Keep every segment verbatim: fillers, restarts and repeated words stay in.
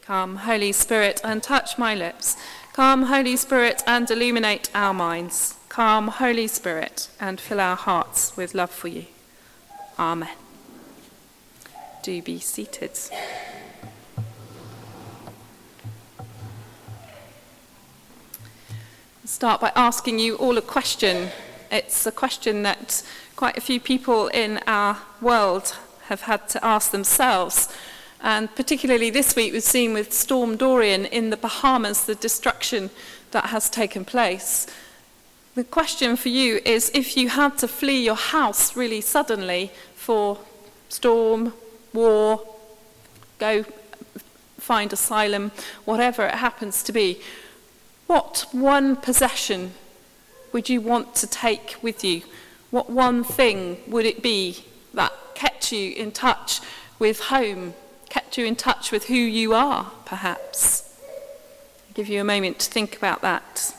Come, Holy Spirit, and touch my lips. Come, Holy Spirit, and illuminate our minds. Come, Holy Spirit, and fill our hearts with love for you. Amen. Do be seated. I'll start by asking you all a question. It's a question that quite a few people in our world have had to ask themselves. And particularly this week we've seen with Storm Dorian in the Bahamas the destruction that has taken place. The question for you is, if you had to flee your house really suddenly for storm, war, go find asylum, whatever it happens to be, what one possession would you want to take with you? What one thing would it be that kept you in touch with home, kept you in touch with who you are, perhaps? I'll give you a moment to think about that.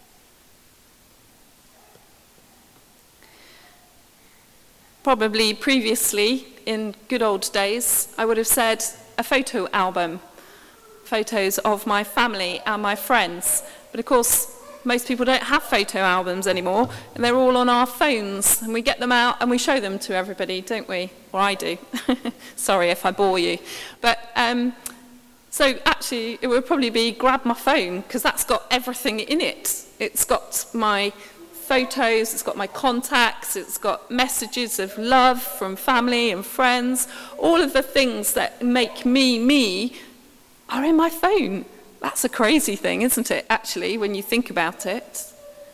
Probably previously, in good old days, I would have said a photo album, photos of my family and my friends. But of course, most people don't have photo albums anymore, and they're all on our phones, and we get them out and we show them to everybody, don't we? Or I do. Sorry if I bore you. But um, so actually, it would probably be grab my phone, because that's got everything in it. It's got my photos, it's got my contacts, it's got messages of love from family and friends. All of the things that make me me are in my phone. That's a crazy thing, isn't it, actually, when you think about it?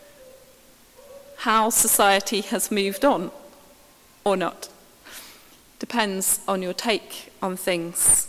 How society has moved on, or not. Depends on your take on things.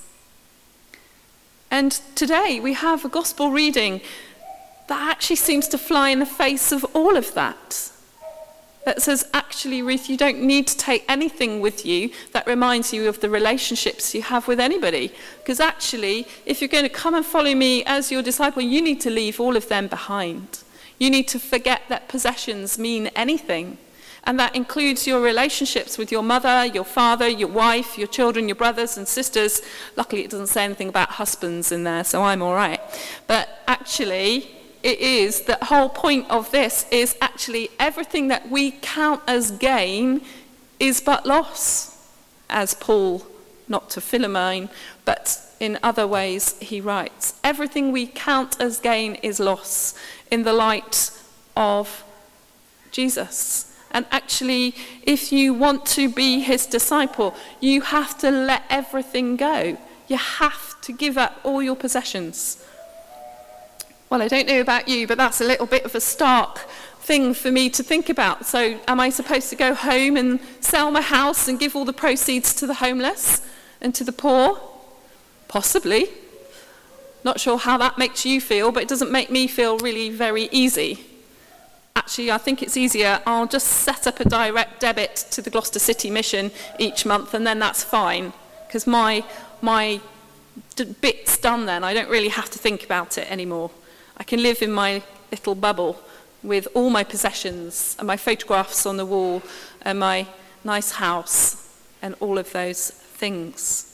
And today we have a gospel reading that actually seems to fly in the face of all of that. That says, actually, Ruth, you don't need to take anything with you that reminds you of the relationships you have with anybody. Because actually, if you're going to come and follow me as your disciple, you need to leave all of them behind. You need to forget that possessions mean anything. And that includes your relationships with your mother, your father, your wife, your children, your brothers and sisters. Luckily, it doesn't say anything about husbands in there, so I'm all right. But actually, it is, the whole point of this is actually everything that we count as gain is but loss, as Paul, not to Philemon, but in other ways he writes. Everything we count as gain is loss in the light of Jesus. And actually, if you want to be his disciple, you have to let everything go. You have to give up all your possessions. Well, I don't know about you, but that's a little bit of a stark thing for me to think about. So am I supposed to go home and sell my house and give all the proceeds to the homeless and to the poor? Possibly. Not sure how that makes you feel, but it doesn't make me feel really very easy. Actually, I think it's easier. I'll just set up a direct debit to the Gloucester City Mission each month, and then that's fine, because my, my bit's done then. I don't really have to think about it anymore. I can live in my little bubble with all my possessions and my photographs on the wall and my nice house and all of those things.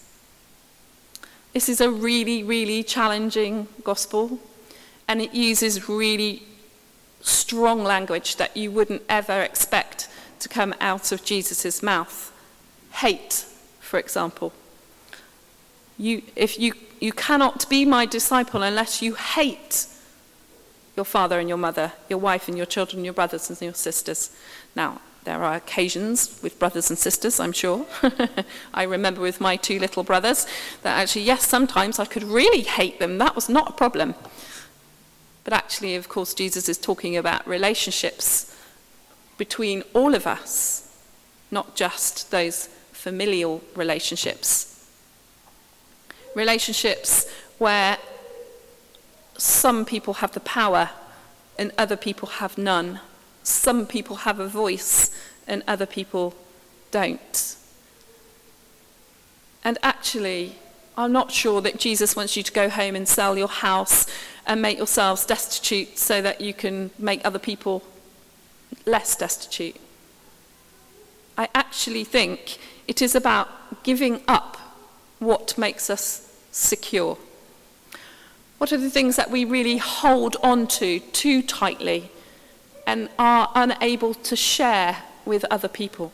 This is a really, really challenging gospel, and it uses really strong language that you wouldn't ever expect to come out of Jesus' mouth. Hate, for example. You, if you, you cannot be my disciple unless you hate your father and your mother, your wife and your children, your brothers and your sisters. Now, there are occasions with brothers and sisters, I'm sure. I remember with my two little brothers that actually, yes, sometimes I could really hate them. That was not a problem. But actually, of course, Jesus is talking about relationships between all of us, not just those familial relationships. Relationships where some people have the power and other people have none. Some people have a voice and other people don't. And actually, I'm not sure that Jesus wants you to go home and sell your house and make yourselves destitute so that you can make other people less destitute. I actually think it is about giving up what makes us secure. What are the things that we really hold on to too tightly and are unable to share with other people?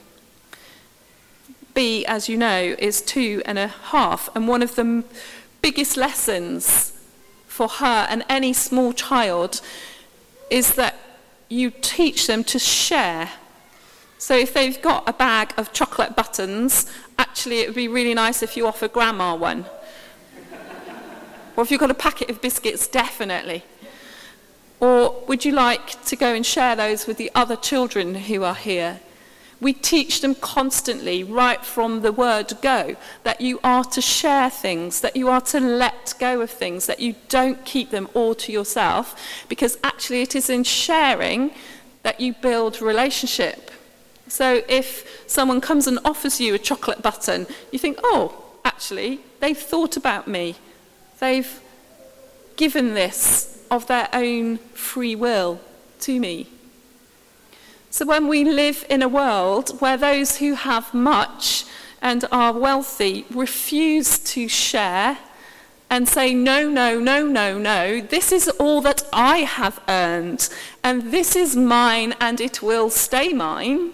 B, as you know, is two and a half, and one of the biggest lessons for her and any small child is that you teach them to share. So if they've got a bag of chocolate buttons, actually it would be really nice if you offer grandma one. Or if you've got a packet of biscuits, definitely. Or would you like to go and share those with the other children who are here? We teach them constantly, right from the word go, that you are to share things, that you are to let go of things, that you don't keep them all to yourself, because actually it is in sharing that you build relationship. So if someone comes and offers you a chocolate button, you think, oh, actually, they've thought about me. They've given this of their own free will to me. So when we live in a world where those who have much and are wealthy refuse to share and say, no, no, no, no, no, this is all that I have earned, and this is mine, and it will stay mine,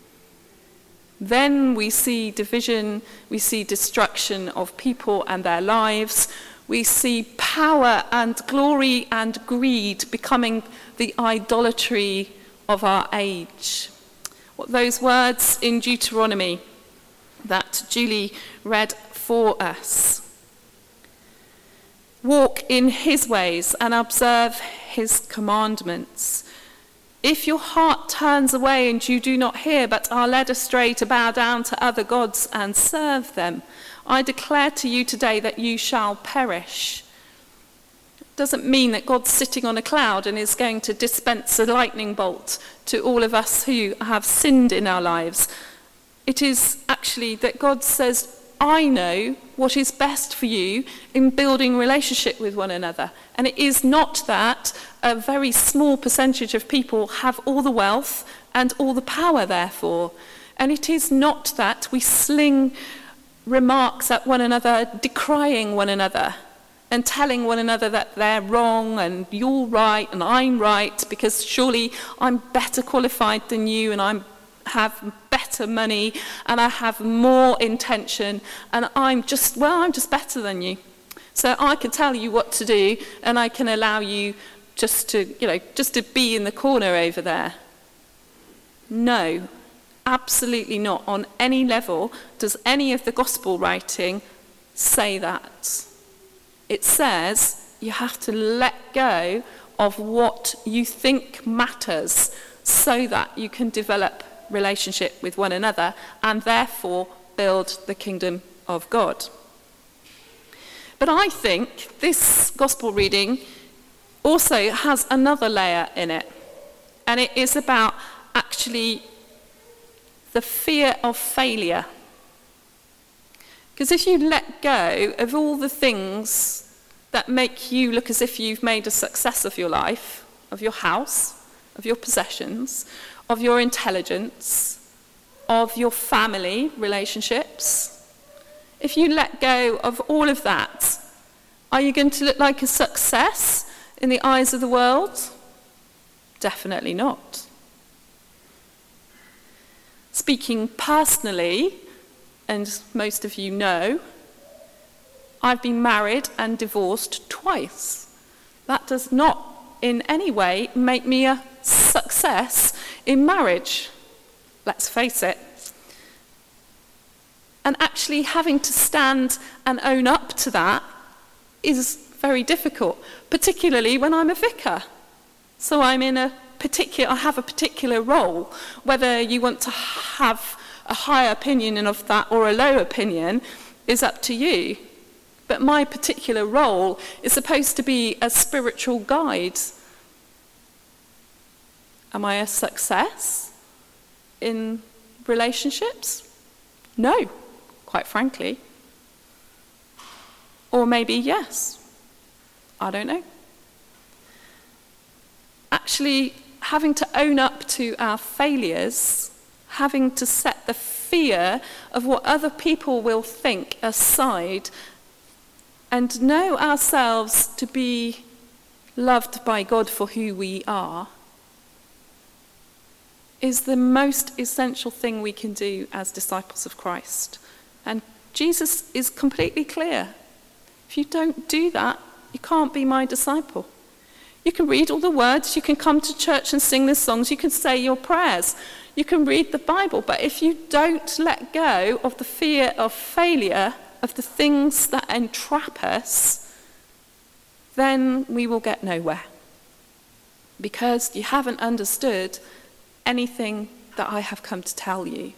then we see division, we see destruction of people and their lives, we see power and glory and greed becoming the idolatry of our age. What those words in Deuteronomy that Julie read for us. Walk in his ways and observe his commandments. If your heart turns away and you do not hear, but are led astray to bow down to other gods and serve them, I declare to you today that you shall perish. Doesn't mean that God's sitting on a cloud and is going to dispense a lightning bolt to all of us who have sinned in our lives. It is actually that God says, I know what is best for you in building relationship with one another. And it is not that a very small percentage of people have all the wealth and all the power, therefore. And it is not that we sling remarks at one another, decrying one another, and telling one another that they're wrong and you're right and I'm right, because surely I'm better qualified than you and I have better money and I have more intention and I'm just, well, I'm just better than you. So I can tell you what to do and I can allow you just to, you know, just to be in the corner over there. No, absolutely not. On any level does any of the gospel writing say that. It says you have to let go of what you think matters so that you can develop relationship with one another and therefore build the kingdom of God. But I think this gospel reading also has another layer in it, and it is about actually the fear of failure. Because if you let go of all the things that make you look as if you've made a success of your life, of your house, of your possessions, of your intelligence, of your family relationships, if you let go of all of that, are you going to look like a success in the eyes of the world? Definitely not. Speaking personally, and most of you know, I've been married and divorced twice. That does not in any way make me a success in marriage. Let's face it. And actually having to stand and own up to that is very difficult, particularly when I'm a vicar. So I'm in a particular, I have a particular role. Whether you want to have a high opinion of that or a low opinion is up to you. But my particular role is supposed to be a spiritual guide. Am I a success in relationships? No, quite frankly. Or maybe yes. I don't know. Actually, having to own up to our failures, having to set the fear of what other people will think aside, and know ourselves to be loved by God for who we are is the most essential thing we can do as disciples of Christ. And Jesus is completely clear. If you don't do that, you can't be my disciple. You can read all the words, you can come to church and sing the songs, you can say your prayers, you can read the Bible, but if you don't let go of the fear of failure, of the things that entrap us, then we will get nowhere. Because you haven't understood anything that I have come to tell you.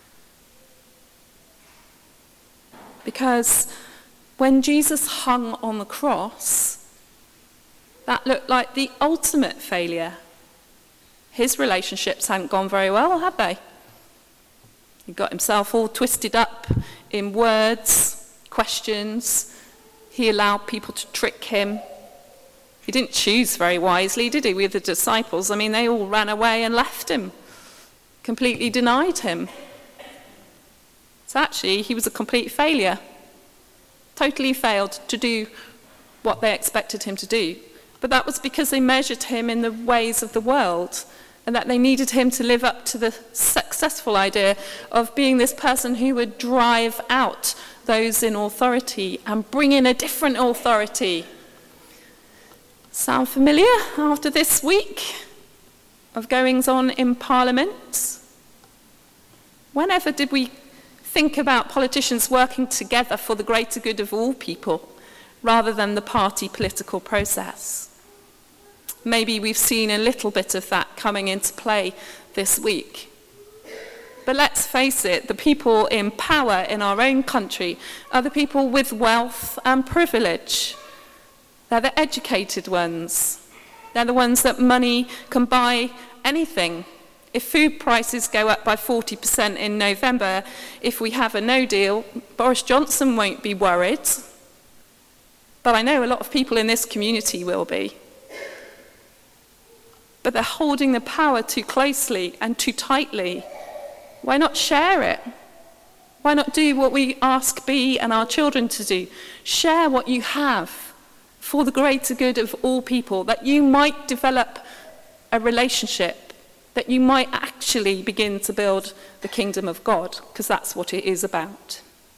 Because when Jesus hung on the cross, that looked like the ultimate failure. His relationships hadn't gone very well, had they? He got himself all twisted up in words, questions. He allowed people to trick him. He didn't choose very wisely, did he, with the disciples? I mean, they all ran away and left him, completely denied him. So actually, he was a complete failure. Totally failed to do what they expected him to do. But that was because they measured him in the ways of the world, and that they needed him to live up to the successful idea of being this person who would drive out those in authority and bring in a different authority. Sound familiar after this week of goings on in Parliament? Whenever did we think about politicians working together for the greater good of all people rather than the party political process? Maybe we've seen a little bit of that coming into play this week. But let's face it, the people in power in our own country are the people with wealth and privilege. They're the educated ones. They're the ones that money can buy anything. If food prices go up by forty percent in November, if we have a no deal, Boris Johnson won't be worried. But I know a lot of people in this community will be. But they're holding the power too closely and too tightly. Why not share it? Why not do what we ask Bea and our children to do? Share what you have for the greater good of all people, that you might develop a relationship, that you might actually begin to build the kingdom of God, because that's what it is about.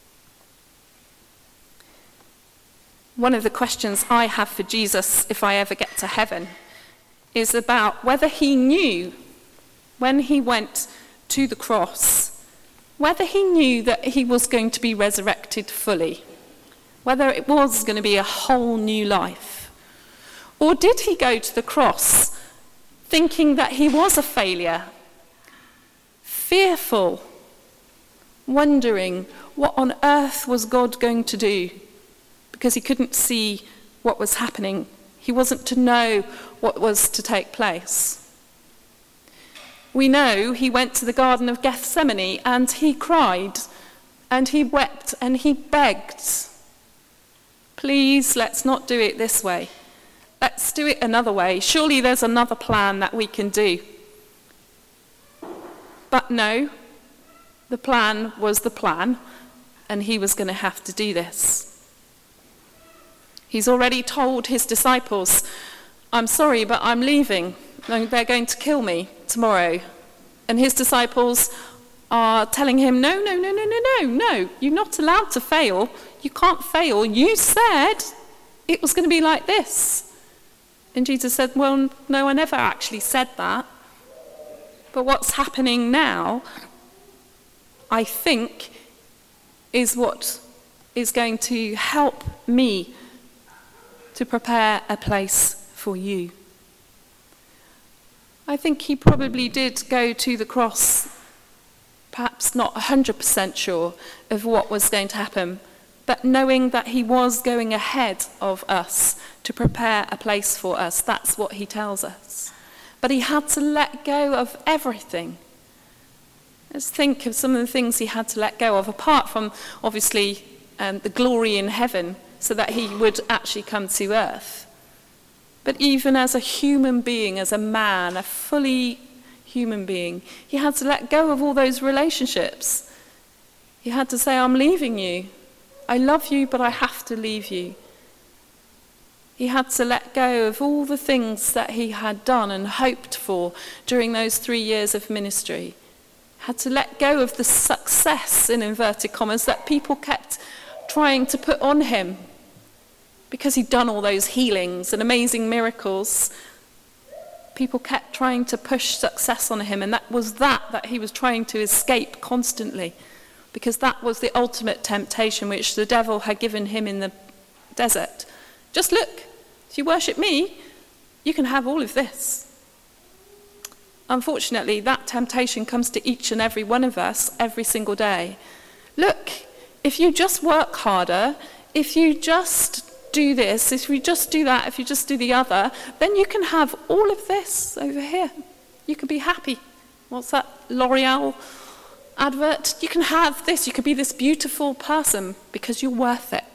One of the questions I have for Jesus, if I ever get to heaven, is about whether he knew when he went to the cross, whether he knew that he was going to be resurrected fully, whether it was going to be a whole new life. Or did he go to the cross thinking that he was a failure, fearful, wondering what on earth was God going to do, because he couldn't see what was happening. He wasn't to know what was to take place. We know he went to the Garden of Gethsemane and he cried and he wept and he begged. Please, let's not do it this way. Let's do it another way. Surely there's another plan that we can do. But no, the plan was the plan, and he was going to have to do this. He's already told his disciples, I'm sorry, but I'm leaving. They're going to kill me tomorrow. And his disciples are telling him, no, no, no, no, no, no, no. You're not allowed to fail. You can't fail. You said it was going to be like this. And Jesus said, well, no, I never actually said that. But what's happening now, I think, is what is going to help me to prepare a place for you. I think he probably did go to the cross, perhaps not one hundred percent sure of what was going to happen, but knowing that he was going ahead of us to prepare a place for us. That's what he tells us. But he had to let go of everything. Let's think of some of the things he had to let go of, apart from, obviously, um, the glory in heaven, so that he would actually come to earth. But even as a human being, as a man, a fully human being, he had to let go of all those relationships. He had to say, I'm leaving you. I love you, but I have to leave you. He had to let go of all the things that he had done and hoped for during those three years of ministry. Had to let go of the success, in inverted commas, that people kept trying to put on him because he'd done all those healings and amazing miracles. People kept trying to push success on him, and that was that that he was trying to escape constantly, because that was the ultimate temptation which the devil had given him in the desert. Just look, if you worship me, you can have all of this. Unfortunately, that temptation comes to each and every one of us every single day. Look, if you just work harder, if you just do this, if you just do that, if you just do the other, then you can have all of this over here. You can be happy. What's that L'Oreal advert? You can have this. You could be this beautiful person because you're worth it.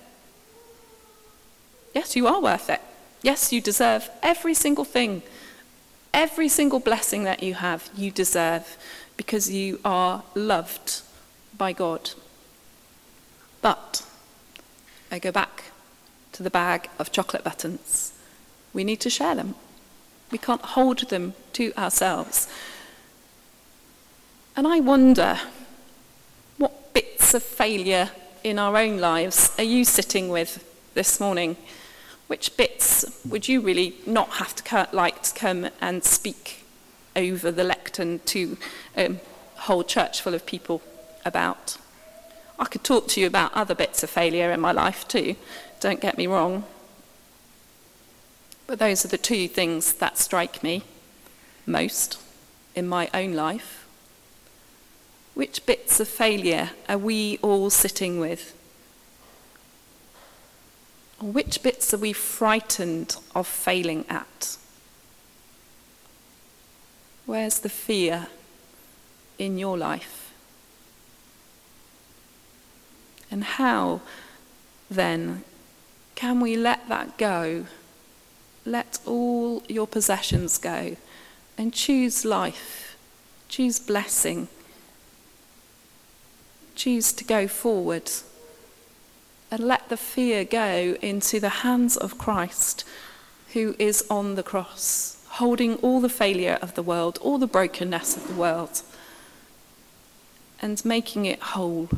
Yes, you are worth it. Yes, you deserve every single thing. Every single blessing that you have, you deserve, because you are loved by God. But I go back to the bag of chocolate buttons. We need to share them. We can't hold them to ourselves. And I wonder, what bits of failure in our own lives are you sitting with this morning? Which bits would you really not have to like to come and speak over the lectern to a whole church full of people about? I could talk to you about other bits of failure in my life too, don't get me wrong. But those are the two things that strike me most in my own life. Which bits of failure are we all sitting with? Or which bits are we frightened of failing at? Where's the fear in your life? And how, then, can we let that go? Let all your possessions go and choose life, choose blessing, choose to go forward. And let the fear go into the hands of Christ, who is on the cross, holding all the failure of the world, all the brokenness of the world, and making it whole.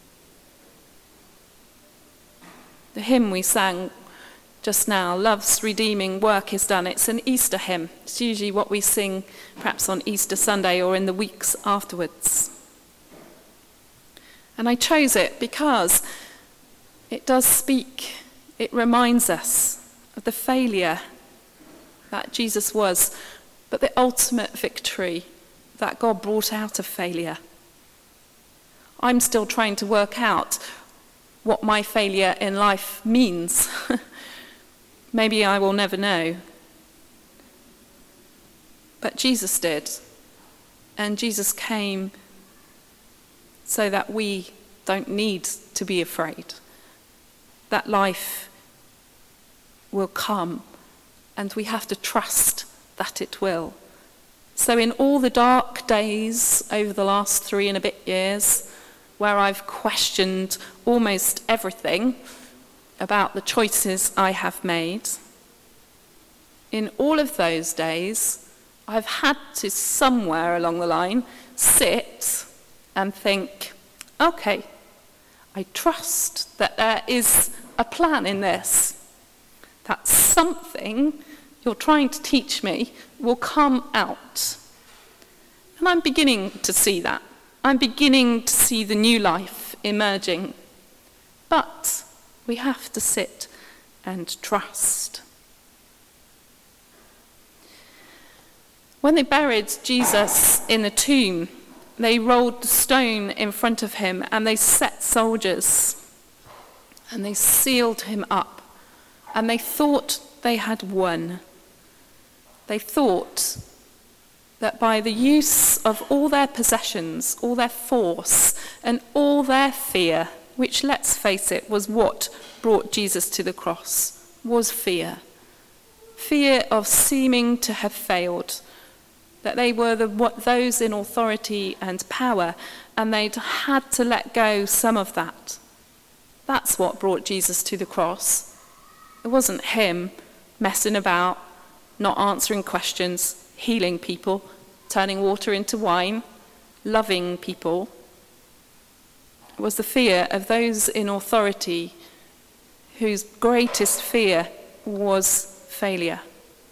The hymn we sang just now, Love's Redeeming Work is Done. It's an Easter hymn. It's usually what we sing perhaps on Easter Sunday or in the weeks afterwards. And I chose it because it does speak, it reminds us of the failure that Jesus was, but the ultimate victory that God brought out of failure. I'm still trying to work out what my failure in life means. Maybe I will never know. But Jesus did. And Jesus came so that we don't need to be afraid. That life will come, and we have to trust that it will. So in all the dark days over the last three and a bit years, where I've questioned almost everything about the choices I have made, in all of those days, I've had to somewhere along the line sit and think, okay, I trust that there is a plan in this, that something you're trying to teach me will come out. And I'm beginning to see that. I'm beginning to see the new life emerging. But we have to sit and trust. When they buried Jesus in the tomb, they rolled the stone in front of him and they set soldiers and they sealed him up, and they thought they had won. They thought that by the use of all their possessions, all their force, and all their fear, which, let's face it, was what brought Jesus to the cross, was fear. Fear of seeming to have failed, that they were the, what, those in authority and power, and they'd had to let go some of that. That's what brought Jesus to the cross. It wasn't him. messing about, not answering questions, healing people, turning water into wine, loving people. It was the fear of those in authority whose greatest fear was failure.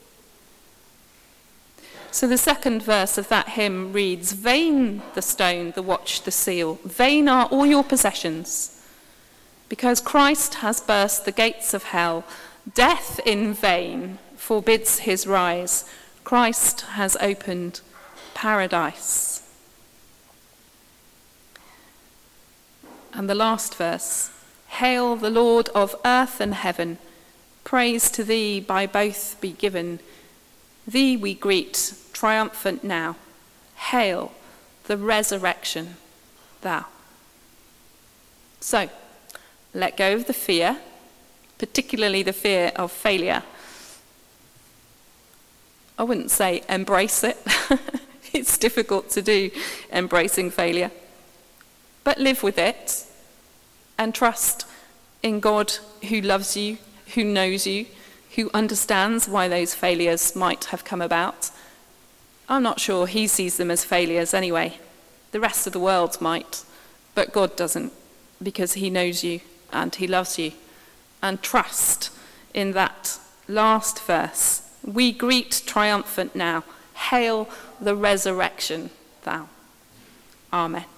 So the second verse of that hymn reads, "Vain the stone, the watch, the seal, vain are all your possessions, because Christ has burst the gates of hell. Death in vain forbids his rise. Christ has opened paradise." And the last verse, "Hail the Lord of earth and heaven, praise to thee by both be given. Thee we greet, triumphant now. Hail the resurrection, thou." So, let go of the fear, particularly the fear of failure. I wouldn't say embrace it. It's difficult to do, embracing failure. But live with it and trust in God who loves you, who knows you, who understands why those failures might have come about. I'm not sure he sees them as failures anyway. The rest of the world might, but God doesn't, because he knows you and he loves you. And trust in that last verse. We greet triumphant now. Hail the resurrection, thou. Amen.